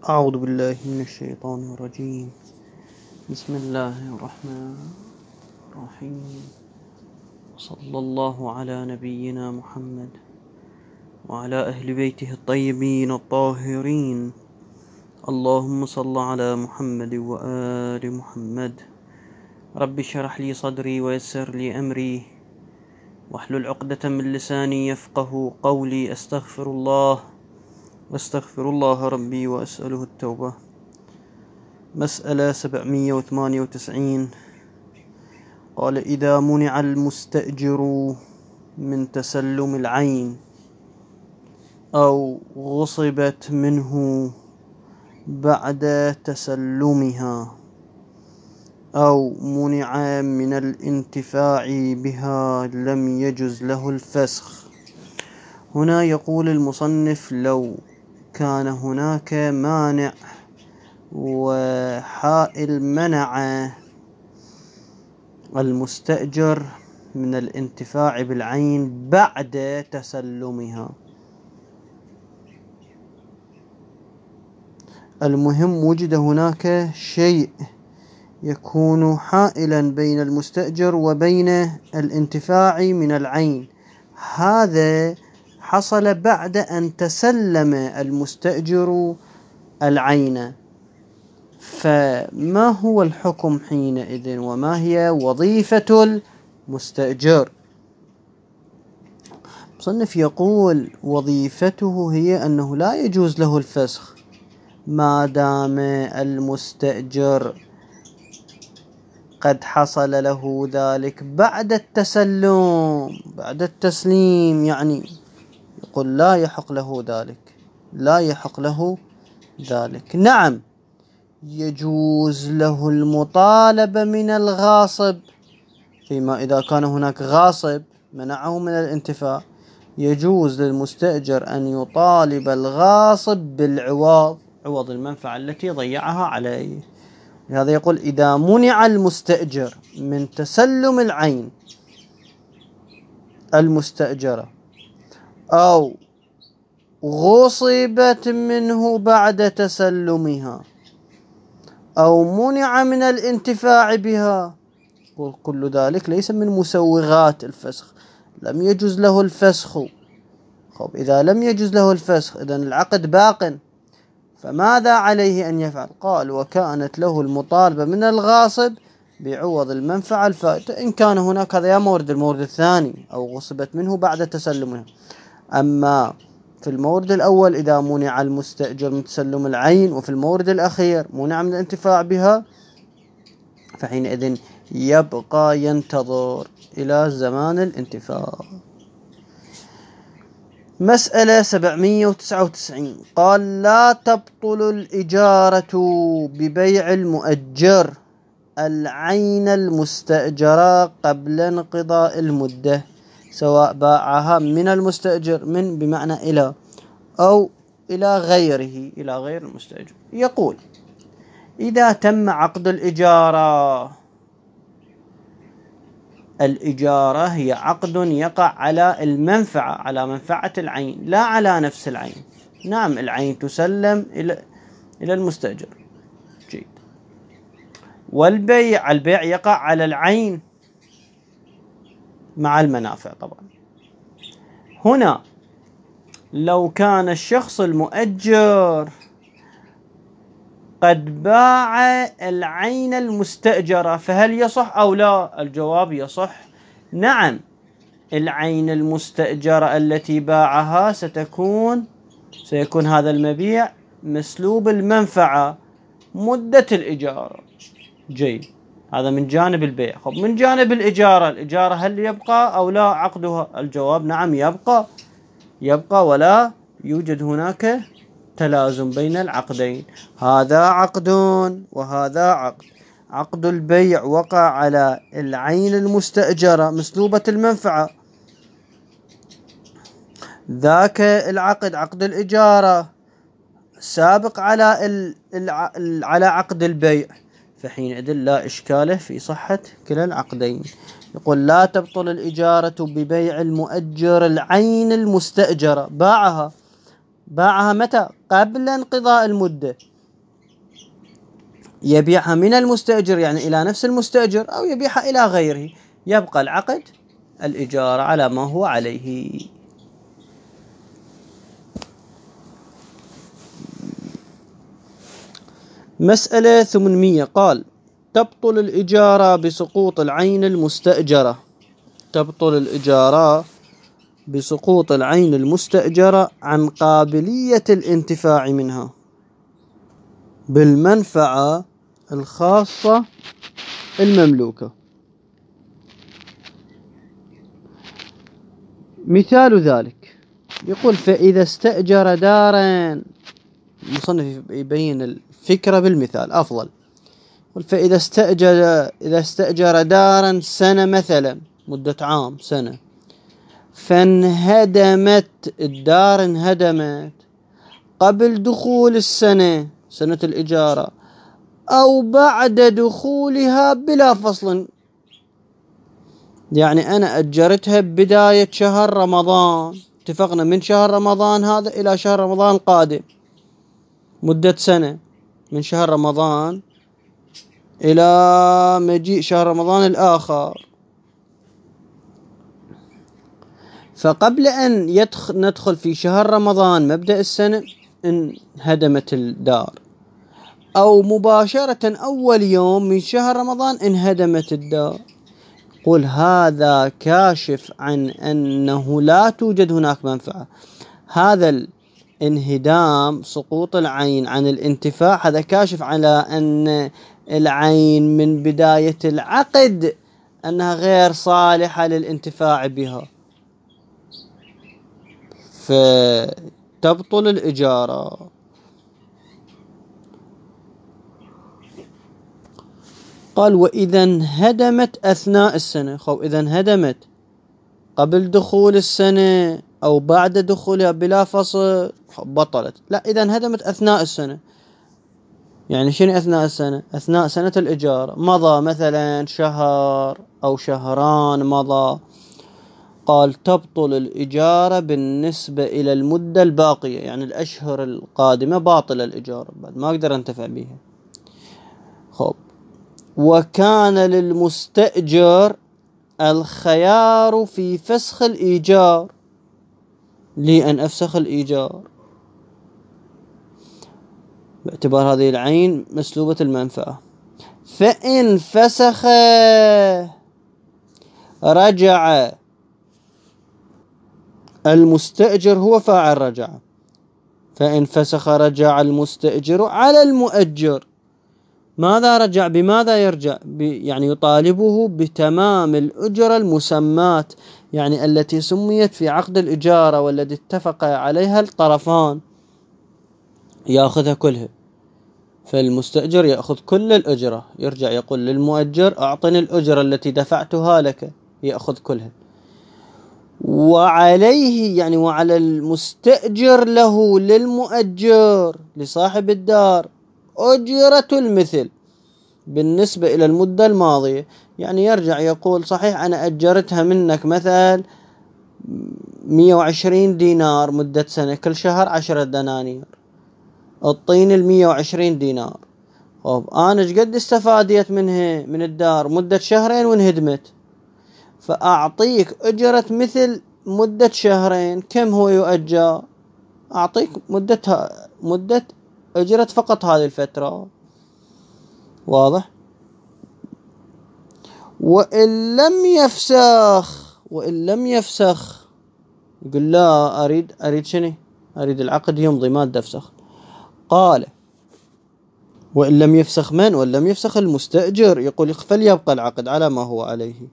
أعوذ بالله من الشيطان الرجيم. بسم الله الرحمن الرحيم. صلى الله على نبينا محمد وعلى أهل بيته الطيبين الطاهرين. اللهم صل على محمد وآل محمد. رب اشرح لي صدري ويسر لي أمري واحلل عقدة من لساني يفقه قولي. أستغفر الله ربي وأسأله التوبة. مسألة 798. قال: إذا منع المستأجر من تسلم العين أو غصبت منه بعد تسلمها أو منع من الانتفاع بها لم يجز له الفسخ. هنا يقول المصنف: لو كان هناك مانع وحائل منع المستأجر من الانتفاع بالعين بعد تسلمها. المهم وجد هناك شيء يكون حائلا بين المستأجر وبين الانتفاع من العين، هذا حصل بعد أن تسلم المستأجر العين، فما هو الحكم حينئذ وما هي وظيفة المستأجر؟ المصنف يقول: وظيفته هي أنه لا يجوز له الفسخ ما دام المستأجر قد حصل له ذلك بعد التسليم، يعني يقول لا يحق له ذلك. نعم، يجوز له المطالبة من الغاصب، فيما إذا كان هناك غاصب منعه من الانتفاع يجوز للمستأجر أن يطالب الغاصب بالعوض، عوض المنفعة التي ضيعها عليه. لهذا يقول: إذا منع المستأجر من تسلم العين المستأجرة أو غصبت منه بعد تسلمها أو منع من الانتفاع بها، كل ذلك ليس من مسوغات الفسخ، لم يجوز له الفسخ. إذا لم يجوز له الفسخ إذن العقد باق، فماذا عليه أن يفعل؟ قال: وكانت له المطالبة من الغاصب بعوض المنفعة الفائتة إن كان هناك، هذا المورد الثاني، أو غصبت منه بعد تسلمها. أما في المورد الأول إذا منع المستأجر من تسلم العين، وفي المورد الأخير منع من الانتفاع بها، فحينئذ يبقى ينتظر إلى زمان الانتفاع. مسألة 799. قال: لا تبطل الإجارة ببيع المؤجر العين المستأجرة قبل انقضاء المدة، سواء باعها من المستأجر، من بمعنى إلى، أو إلى غير المستأجر. يقول: إذا تم عقد الإجارة هي عقد يقع على المنفعة، على منفعة العين، لا على نفس العين. نعم، العين تسلم إلى المستأجر، جيد. البيع يقع على العين مع المنافع طبعا. هنا لو كان الشخص المؤجر قد باع العين المستأجرة فهل يصح أو لا؟ الجواب: يصح. نعم، العين المستأجرة التي باعها سيكون هذا المبيع مسلوب المنفعة مدة الإجارة، جيد. هذا من جانب البيع. من جانب الإجارة هل يبقى أو لا عقدها؟ الجواب: نعم، يبقى ولا يوجد هناك تلازم بين العقدين، هذا عقد وهذا عقد. عقد البيع وقع على العين المستأجرة مسلوبة المنفعة، ذاك العقد، عقد الإجارة، سابق على عقد البيع، فحينئذ لا إشكال في صحة كلا العقدين. يقول: لا تبطل الإجارة ببيع المؤجر العين المستأجرة، باعها متى؟ قبل انقضاء المدة، يبيعها من المستأجر يعني إلى نفس المستأجر أو يبيعها إلى غيره، يبقى العقد الإجارة على ما هو عليه. مسألة 800 قال: تبطل الإجارة بسقوط العين المستأجرة. تبطل الإجارة بسقوط العين المستأجرة عن قابلية الانتفاع منها بالمنفعة الخاصة المملوكة. مثال ذلك يقول: فإذا استأجر دارا، المصنف يبين الفكرة بالمثال أفضل. فإذا استأجر دارا سنة مثلا، مدة عام سنة، فانهدمت الدار، انهدمت قبل دخول السنة، سنة الإجارة، أو بعد دخولها بلا فصل. يعني أنا أجرتها بداية شهر رمضان، اتفقنا من شهر رمضان هذا إلى شهر رمضان القادم، مدة سنة، من شهر رمضان إلى مجيء شهر رمضان الآخر. فقبل أن ندخل في شهر رمضان مبدأ السنة انهدمت الدار، أو مباشرة أول يوم من شهر رمضان انهدمت الدار. قل هذا كاشف عن أنه لا توجد هناك منفعة. هذا الانهدام، سقوط العين عن الانتفاع، هذا كاشف على أن العين من بداية العقد أنها غير صالحة للانتفاع بها، فتبطل الإجارة. قال: وإذا انهدمت أثناء السنة. إذا انهدمت قبل دخول السنة أو بعد دخولها بلا فصل بطلت. لا، إذا انهدمت أثناء السنة. يعني شنو أثناء السنة؟ أثناء سنة الإجارة مضى مثلا شهر أو شهران مضى، قال: تبطل الإجارة بالنسبة إلى المدة الباقية، يعني الأشهر القادمة باطلة الإجارة، بعد ما أقدر أنتفع بها. وكان للمستأجر الخيار في فسخ الإيجار، لي أن أفسخ الإيجار باعتبار هذه العين مسلوبة المنفعة. فإن فسخ رجع المستأجر، هو فاعل رجع، فإن فسخ رجع المستأجر على المؤجر. ماذا رجع؟ بماذا يرجع؟ يعني يطالبه بتمام الأجرة المسمات، يعني التي سميت في عقد الإجارة والتي اتفق عليها الطرفان، يأخذها كلها. فالمستأجر يأخذ كل الأجرة، يرجع يقول للمؤجر: أعطني الأجرة التي دفعتها لك، يأخذ كلها. وعليه، يعني وعلى المستأجر له، للمؤجر لصاحب الدار، أجرة المثل بالنسبة إلى المدة الماضية. يعني يرجع يقول: صحيح أنا أجرتها منك مثلا 120 دينار مدة سنة، كل شهر 10 دنانير، اعطيني 120 دينار. أنا قد استفاديت منها من الدار مدة شهرين وانهدمت، فأعطيك أجرة مثل مدة شهرين. كم هو يؤجر؟ أعطيك مدة أجرة فقط هذه الفترة. واضح؟ وإن لم يفسخ يقول: لا، أريد شنو؟ أريد العقد يمضي، ما أدري أفسخ. قال: وإن لم يفسخ من؟ وإن لم يفسخ المستأجر، يقول: فليبقى العقد على ما هو عليه.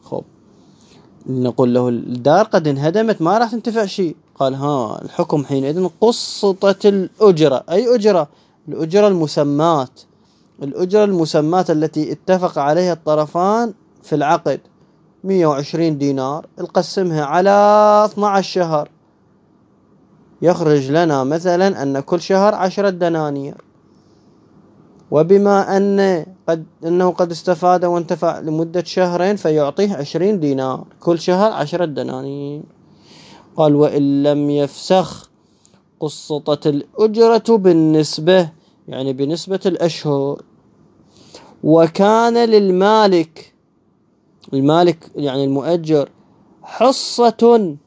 نقول له: الدار قد انهدمت، ما راح تنتفع شيء. قال: الحكم حينئذ قسطت الأجرة. أي أجرة؟ الأجرة المسمات، الأجرة المسمات التي اتفق عليها الطرفان في العقد، 120 دينار، نقسمها على 12 شهر، يخرج لنا مثلا أن كل شهر 10 دنانير. وبما أنه قد استفاد وانتفع لمدة شهرين، فيعطيه 20 دينار، كل شهر 10 دنانير. قال: وإن لم يفسخ قسطت الأجرة بالنسبة، يعني بنسبة الأشهر. وكان للمالك، المالك يعني المؤجر، حصة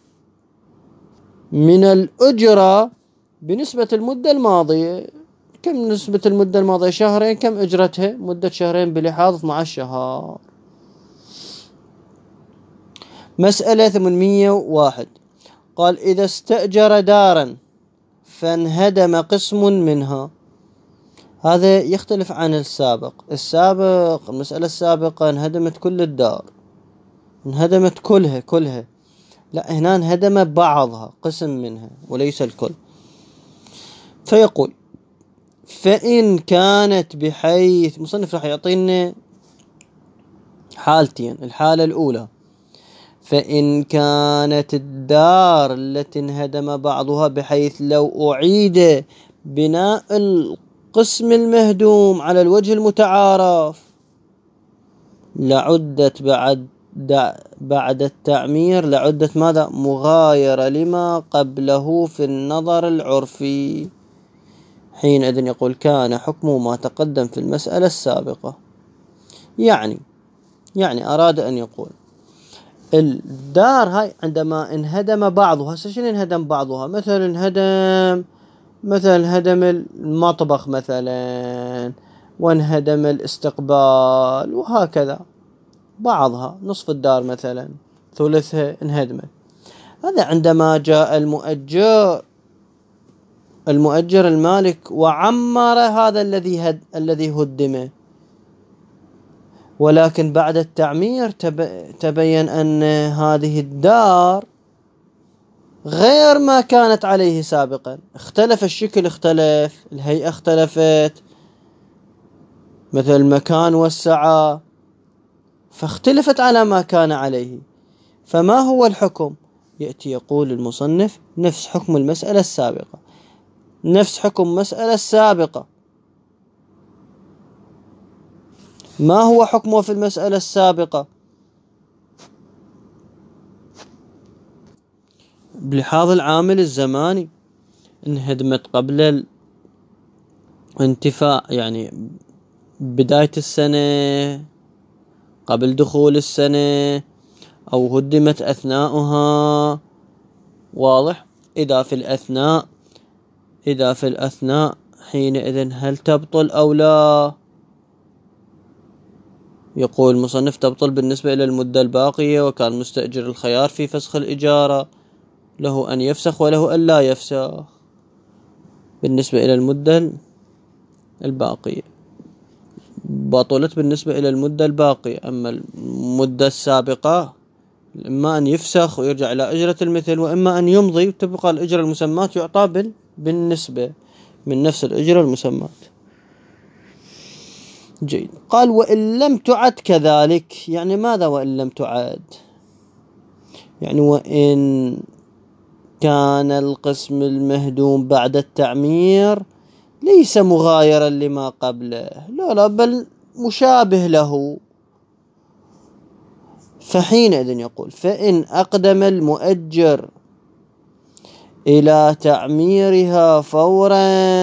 من الأجرة بنسبة المدة الماضية. كم نسبة المدة الماضية؟ شهرين. كم أجرتها؟ مدة شهرين بلحاظ 12 شهر. مسألة 801. قال إذا استأجر دارا فانهدم قسم منها. هذا يختلف عن السابق. المسألة السابقة انهدمت كل الدار، انهدمت كلها. لا، هنا انهدم بعضها، قسم منها وليس الكل. فيقول فإن كانت بحيث، مصنف راح يعطينا حالتين. الحالة الأولى فإن كانت الدار التي انهدم بعضها بحيث لو أعيد بناء القسم المهدوم على الوجه المتعارف لعدت بعد التعمير، لعدت ماذا؟ مغايرة لما قبله في النظر العرفي. حينئذ يقول كان حكم ما تقدم في المسألة السابقة. يعني أراد أن يقول الدار هاي عندما انهدم بعضها، شنو انهدم بعضها؟ مثلا هدم المطبخ مثلا، وانهدم الاستقبال، وهكذا بعضها، نصف الدار مثلا، ثلثها انهدمت. هذا عندما جاء المؤجر المالك وعمر هذا الذي هدم، ولكن بعد التعمير تبين أن هذه الدار غير ما كانت عليه سابقا. اختلف الشكل، اختلف الهيئة، اختلفت مثل المكان والسعة، فاختلفت على ما كان عليه. فما هو الحكم؟ يأتي يقول المصنف نفس حكم المسألة السابقة، نفس حكم المسألة السابقة. ما هو حكمه في المسألة السابقة؟ بلحاظ العامل الزماني، انهدمت قبل الانتفاع، يعني بداية السنة، قبل دخول السنة، أو هدمت أثناؤها. واضح؟ إذا في الأثناء حينئذ هل تبطل أو لا؟ يقول المصنف تبطل بالنسبة إلى المدة الباقية، وكان مستأجر الخيار في فسخ الإجارة، له أن يفسخ وله أن لا يفسخ بالنسبة إلى المدة الباقية. بطلت بالنسبة إلى المدة الباقية. أما المدة السابقة إما أن يفسخ ويرجع إلى أجرة المثل، وإما أن يمضي وتبقى الأجرة المسماة يعطى بالنسبة من نفس الأجرة المسماة. جيد. قال وإن لم تعد كذلك. يعني ماذا وإن لم تعد؟ يعني وإن كان القسم المهدوم بعد التعمير ليس مغايرا لما قبله، لا بل مشابه له. فحينئذ يقول فإن أقدم المؤجر إلى تعميرها فورا،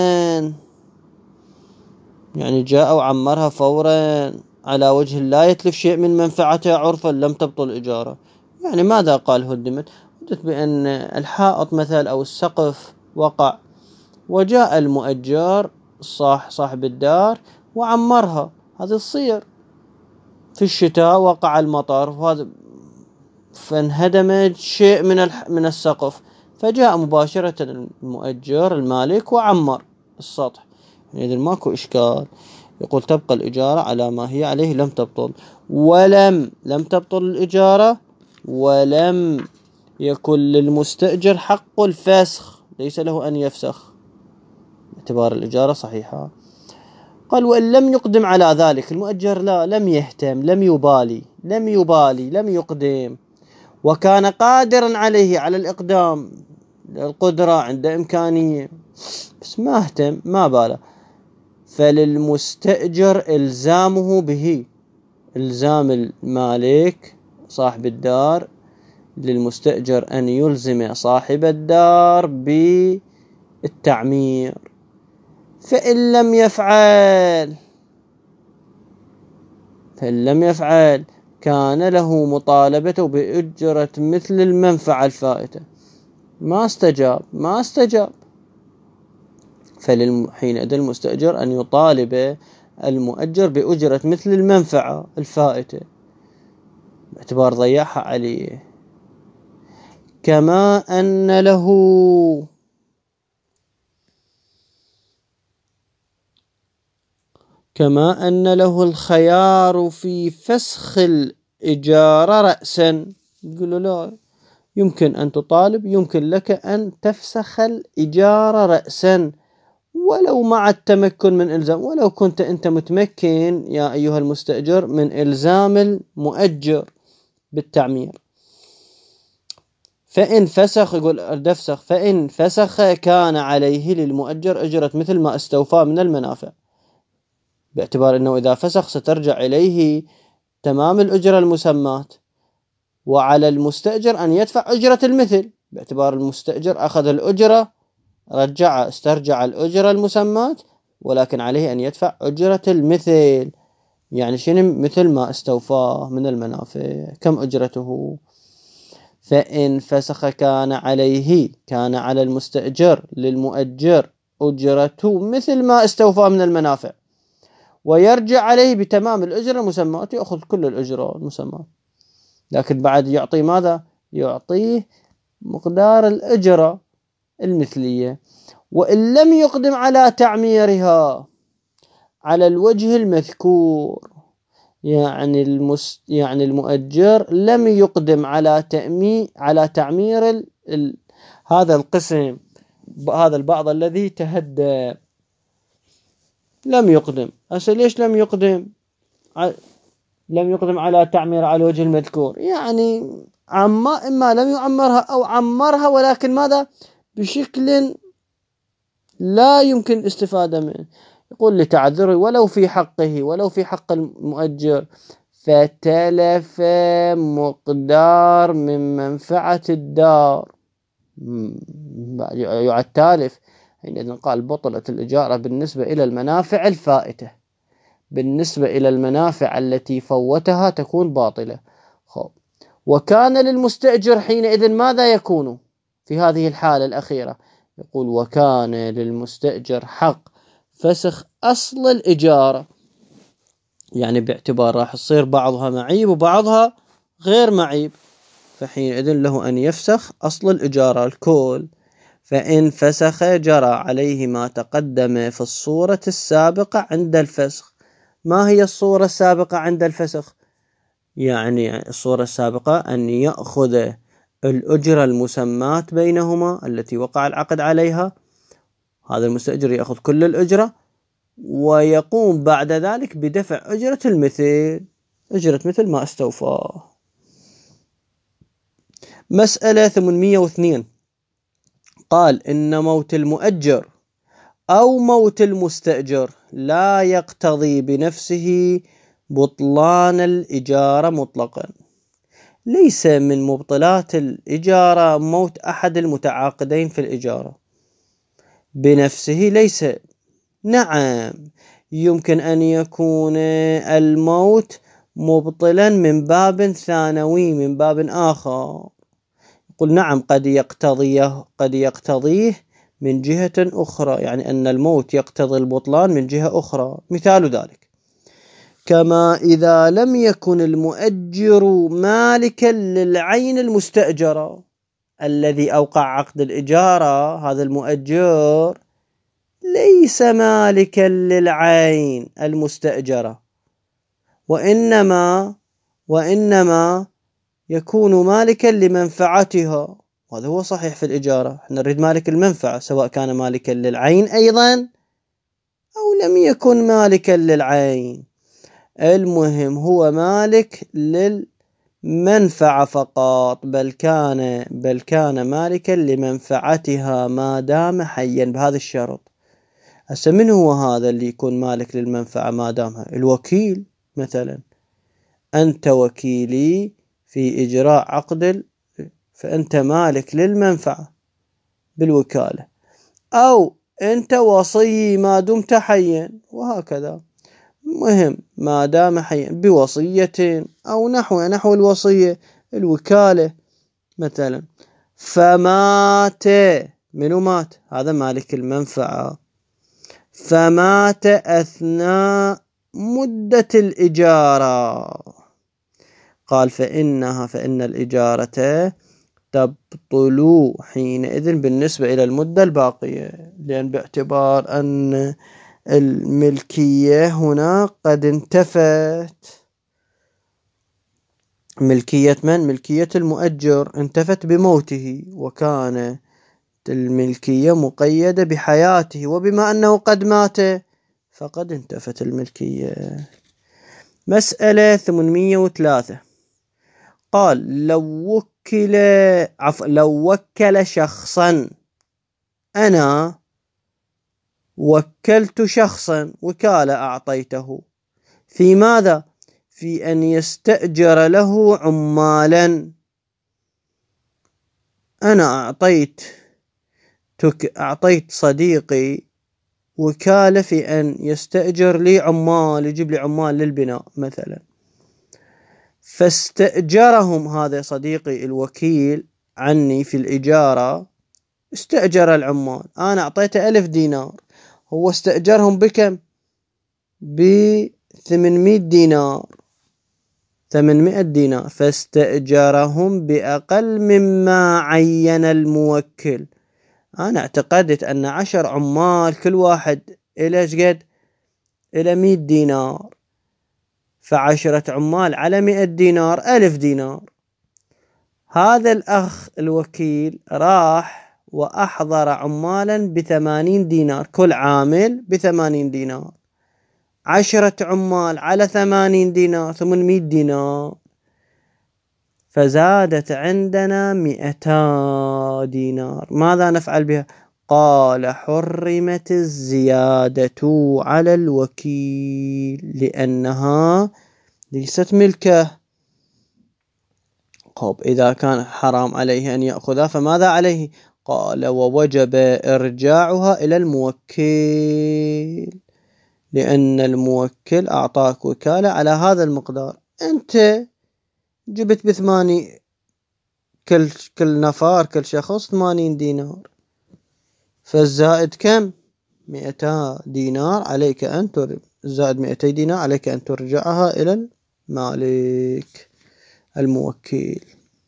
يعني جاء وعمرها فورا على وجه لا يتلف شيء من منفعتها عرفا، لم تبطل الإجارة. يعني ماذا قال؟ هدمت بأن الحائط مثل أو السقف وقع، وجاء المؤجر صاحب الدار وعمرها. هذا تصير في الشتاء، وقع المطر وهذا فانهدم شيء من السقف، فجاء مباشرة المؤجر المالك وعمر السطح. يعني إذن ماكو إشكال. يقول تبقى الإجارة على ما هي عليه، لم تبطل. لم تبطل الإجارة، ولم يكن للمستأجر حق الفسخ، ليس له أن يفسخ باعتبار الإجارة صحيحة. قال وإن لم يقدم على ذلك، المؤجر لم يهتم، لم يبالي، لم يقدم، وكان قادرا عليه، على الإقدام، القدرة عند إمكانية، بس ما اهتم، ما باله، فللمستأجر إلزامه به. إلزام المالك صاحب الدار للمستأجر أن يلزم صاحب الدار بالتعمير. فإن لم يفعل فإن لم يفعل كان له مطالبته بأجرة مثل المنفعة الفائتة. ما استجاب فحينئذ المستأجر أن يطالب المؤجر بأجرة مثل المنفعة الفائتة باعتبار ضيعها عليه. كما أن له الخيار في فسخ الإجارة رأسا. يقول له لا، يمكن أن تطالب، يمكن لك أن تفسخ الإجارة رأسا ولو مع التمكن من إلزام، ولو كنت أنت متمكن يا أيها المستأجر من إلزام المؤجر بالتعمير. فإن فسخ، يقول دفسخ، فإن فسخ كان عليه للمؤجر أجرة مثل ما استوفى من المنافع، باعتبار أنه إذا فسخ سترجع إليه تمام الأجرة المسماة، وعلى المستأجر أن يدفع أجرة المثل، باعتبار المستأجر أخذ الأجرة استرجع الأجرة المسماة، ولكن عليه أن يدفع أجرة المثل. يعني شنو مثل ما استوفاه من المنافع؟ كم أجرته؟ فإن فسخ كان على المستأجر للمؤجر أجرته مثل ما استوفاه من المنافع، ويرجع عليه بتمام الأجرة المسماة، يأخذ كل الأجرة المسماة، لكن بعد يعطي ماذا؟ يعطيه مقدار الأجرة المثلية. وإن لم يقدم على تعميرها على الوجه المذكور، يعني المؤجر لم يقدم على تعمير هذا القسم، هذا البعض الذي تهدى، لم يقدم. ليش لم يقدم؟ لم يقدم على تعمير على الوجه المذكور، يعني إما لم يعمرها أو عمرها، ولكن ماذا؟ بشكل لا يمكن الاستفادة منه. يقول لتعذره ولو في حق المؤجر، فتلف مقدار من منفعة الدار. يعد تالف، حينئذ قال بطلت الإجارة بالنسبة إلى المنافع الفائتة، بالنسبة إلى المنافع التي فوتها تكون باطلة. وكان للمستأجر حينئذ ماذا يكون في هذه الحالة الأخيرة؟ يقول وكان للمستأجر حق فسخ أصل الإجارة، يعني باعتبار راح تصير بعضها معيب وبعضها غير معيب، فحينئذ له أن يفسخ أصل الإجارة الكل. فإن فسخ جرى عليه ما تقدم في الصورة السابقة عند الفسخ. ما هي الصورة السابقة عند الفسخ؟ يعني الصورة السابقة أن يأخذ الأجرة المسماة بينهما التي وقع العقد عليها، هذا المستأجر يأخذ كل الأجرة، ويقوم بعد ذلك بدفع أجرة مثل ما استوفاه. مسألة 802 قال إن موت المؤجر أو موت المستأجر لا يقتضي بنفسه بطلان الإجارة مطلقا. ليس من مبطلات الإجارة موت أحد المتعاقدين في الإجارة بنفسه، ليس. نعم، يمكن أن يكون الموت مبطلا من باب ثانوي، من باب آخر. يقول نعم، قد يقتضيه من جهة أخرى، يعني أن الموت يقتضي البطلان من جهة أخرى. مثال ذلك كما إذا لم يكن المؤجر مالكا للعين المستأجرة، الذي أوقع عقد الإجارة هذا المؤجر ليس مالكا للعين المستأجرة، وإنما يكون مالكا لمنفعتها. وهذا هو صحيح في الإجارة، احنا نريد مالك المنفعة، سواء كان مالكا للعين أيضا أو لم يكن مالكا للعين، المهم هو مالك للمنفعة فقط، بل كان مالكا لمنفعتها ما دام حيا بهذا الشرط. هسه من هو هذا اللي يكون مالك للمنفعة ما دامها؟ الوكيل مثلا، أنت وكيلي في إجراء عقد، فأنت مالك للمنفعة بالوكالة، أو أنت وصي ما دمت حيا، وهكذا. مهم ما دام حيا بوصية أو نحو الوصية، الوكالة مثلا. فمات، منو مات؟ هذا مالك المنفعة. فمات أثناء مدة الإجارة، قال فإن الإجارة تبطل حينئذ بالنسبة إلى المدة الباقية، لأن باعتبار أن الملكية هنا قد انتفت. ملكية من؟ ملكية المؤجر انتفت بموته، وكان الملكية مقيدة بحياته، وبما أنه قد مات فقد انتفت الملكية. مسألة 803. قال لو وكل شخصا، أنا وكلت شخصا وكالة أعطيته في ماذا؟ في أن يستأجر له عمالا. أنا أعطيت صديقي وكالة في أن يستأجر لي عمال، يجيب لي عمال للبناء مثلا، فاستأجرهم هذا صديقي الوكيل عني في الإجارة، استأجر العمال، أنا أعطيته 1000 دينار، هو استأجرهم بكم؟ ب800 دينار، 800 دينار، فاستأجرهم بأقل مما عين الموكل. أنا اعتقدت أن 10 عمال كل واحد إلى شقد؟ إلى 100 دينار، ف10 عمال على 100 دينار 1000 دينار. هذا الأخ الوكيل راح وأحضر عمالا ب80 دينار، كل عامل ب80 دينار، 10 عمال على 80 دينار 800 دينار، فزادت عندنا 200 دينار. ماذا نفعل بها؟ قال حرمت الزيادة على الوكيل لأنها ليست ملكه. طب إذا كان حرام عليه أن يأخذها فماذا عليه؟ قال ووجب إرجاعها إلى الموكل، لأن الموكل أعطاك وكالة على هذا المقدار، أنت جبت ب8، كل نفر كل شخص 80 دينار، فالزائد كم؟ 200 دينار عليك أن زائد 200 دينار عليك أن ترجعها إلى المالك الموكل.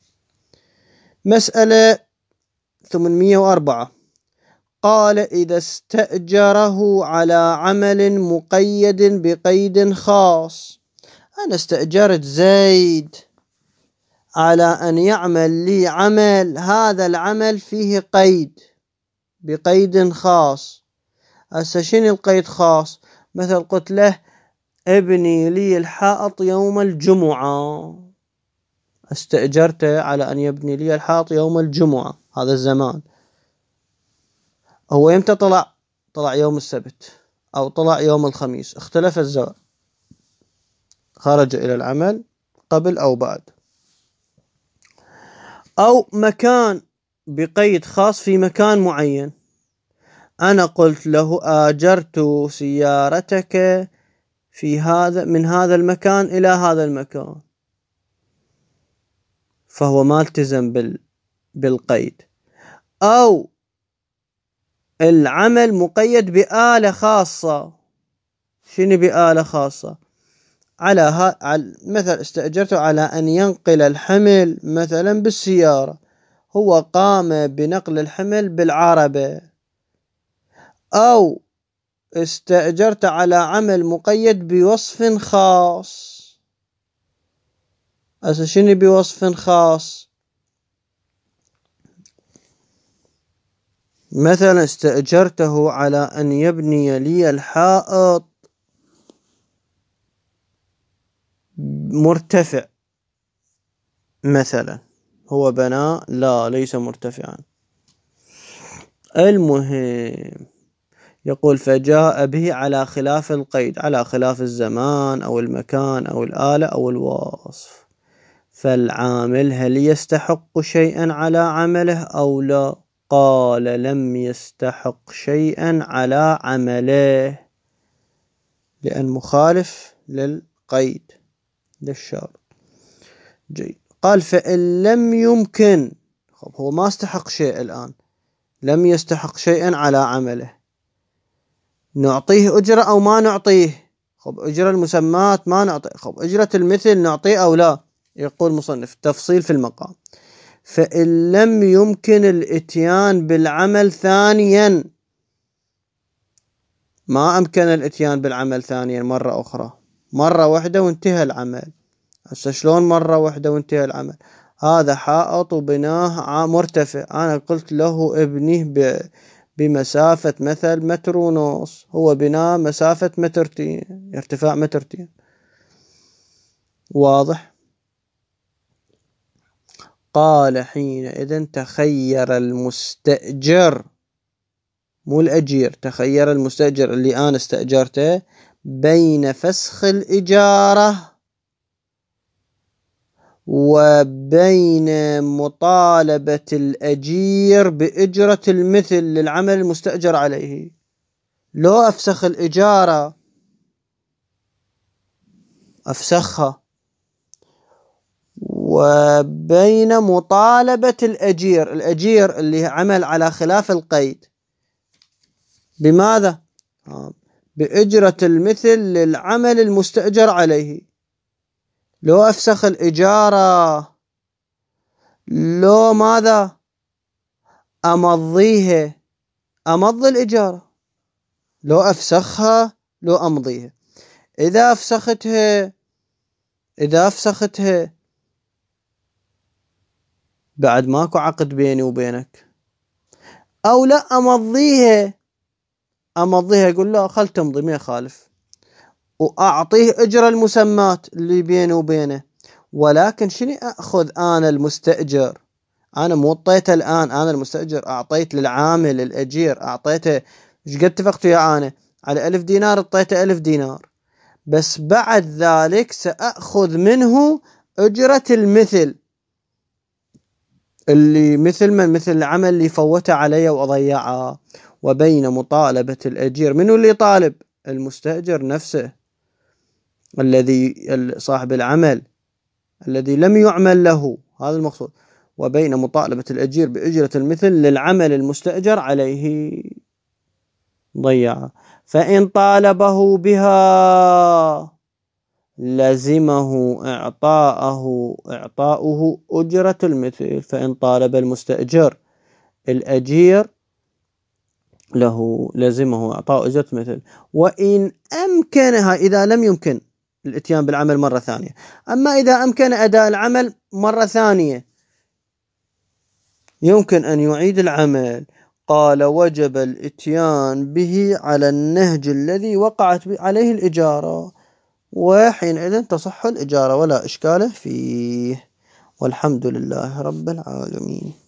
مسألة 804. قال إذا استأجره على عمل مقيد بقيد خاص، أنا استأجرت زيد على أن يعمل لي عمل، هذا العمل فيه قيد بقيد خاص. هسه شنو القيد خاص؟ مثل قلت له ابني لي الحائط يوم الجمعة، استأجرته على أن يبني لي الحائط يوم الجمعة، هذا الزمان. هو يمتى طلع يوم السبت أو طلع يوم الخميس، اختلف الزمان، خرج إلى العمل قبل أو بعد. أو مكان بقيد خاص في مكان معين، أنا قلت له آجرت سيارتك من هذا المكان إلى هذا المكان، فهو ما التزم بالقيد. أو العمل مقيد بآلة خاصة. شنو بآلة خاصة؟ على مثل استأجرته على أن ينقل الحمل مثلا بالسيارة، هو قام بنقل الحمل بالعربة. أو استأجرت على عمل مقيد بوصف خاص. شنو بوصف خاص؟ مثلا استأجرته على أن يبني لي الحائط مرتفع مثلا، هو بنى لا ليس مرتفعا. المهم يقول فجاء به على خلاف القيد، على خلاف الزمان أو المكان أو الآلة أو الوصف، فالعامل هل يستحق شيئا على عمله أو لا؟ قال لم يستحق شيئا على عمله، لأن مخالف للقيد للشرط. جيد. قال فإن لم يمكن، هو ما استحق شيء الآن، لم يستحق شيئا على عمله، نعطيه أجرة أو ما نعطيه؟ أجرة المسمات ما نعطيه، أجرة المثل نعطيه أو لا؟ يقول مصنف تفصيل في المقام. فإن لم يمكن الإتيان بالعمل ثانيا، ما أمكن الإتيان بالعمل ثانيا مرة أخرى، مرة واحدة وانتهى العمل. هسه شلون مرة واحدة وانتهى العمل؟ هذا حائط وبناه مرتفع، أنا قلت له ابنيه بمسافة مثل 1.5 متر، هو بناه مسافة 2 متر، ارتفاع 2 متر. واضح؟ قال حينئذ تخير المستأجر، مو الأجير، تخير المستأجر اللي أنا استأجرته بين فسخ الإجارة وبين مطالبة الأجير بإجرة المثل للعمل المستأجر عليه. لو أفسخ الإجارة أفسخها، وبين مطالبة الأجير اللي عمل على خلاف القيد بماذا؟ بإجرة المثل للعمل المستأجر عليه. لو أفسخ الإجارة، لو ماذا؟ أمضي الإجارة، لو أفسخها لو أمضيها. إذا أفسختها بعد ماكو عقد بيني وبينك، أو لا أمضيها يقول لا خل تمضي ما يخالف، وأعطيه أجر المسمات اللي بيني وبينه. ولكن شنو أخذ أنا المستأجر؟ أنا مو اعطيته الآن، أنا المستأجر أعطيت للعامل الأجير، أعطيته إيش قد اتفقت وياه أنا على 1000 دينار، اعطيته 1000 دينار، بس بعد ذلك سأخذ منه أجرة المثل اللي مثل العمل اللي فوته علي وأضيعه. وبين مطالبة الأجير، منو اللي طالب؟ المستأجر نفسه، الذي صاحب العمل الذي لم يعمل له، هذا المقصود. وبين مطالبة الأجير بأجرة المثل للعمل المستأجر عليه ضيعه. فإن طالبه بها لزمه إعطاؤه أجرة المثل. فإن طالب المستأجر الأجير له لزمه إعطاء أجرة مثل. وإن أمكنها، إذا لم يمكن الاتيان بالعمل مرة ثانية. أما إذا أمكن أداء العمل مرة ثانية، يمكن أن يعيد العمل. قال وجب الاتيان به على النهج الذي وقعت عليه الإجارة، وحينئذ تصح الإجارة ولا إشكال فيه. والحمد لله رب العالمين.